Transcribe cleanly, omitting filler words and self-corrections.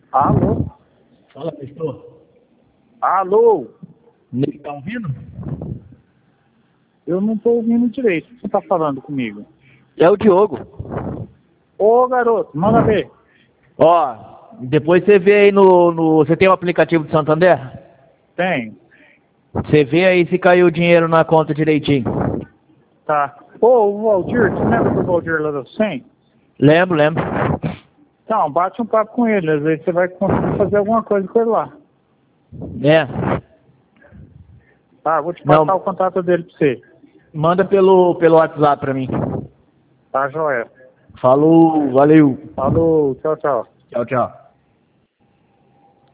Alô? Fala, pastor. Alô? Ele tá ouvindo? Eu não tô ouvindo direito. O que você tá falando comigo? É o Diogo. Ô, garoto, manda ver. Ó, depois você vê aí Você tem o aplicativo de Santander? Tem. Você vê aí se caiu o dinheiro na conta direitinho. Tá. Ô, o Valdir, você lembra do Valdir lá do 100? Lembro, lembro. Então, bate um papo com ele. Às vezes você vai conseguir fazer alguma coisa com ele lá. É. Tá, vou te Não. passar o contato dele pra você. Manda pelo WhatsApp pra mim. Tá, joia. Falou, valeu. Falou, tchau, tchau. Tchau, tchau.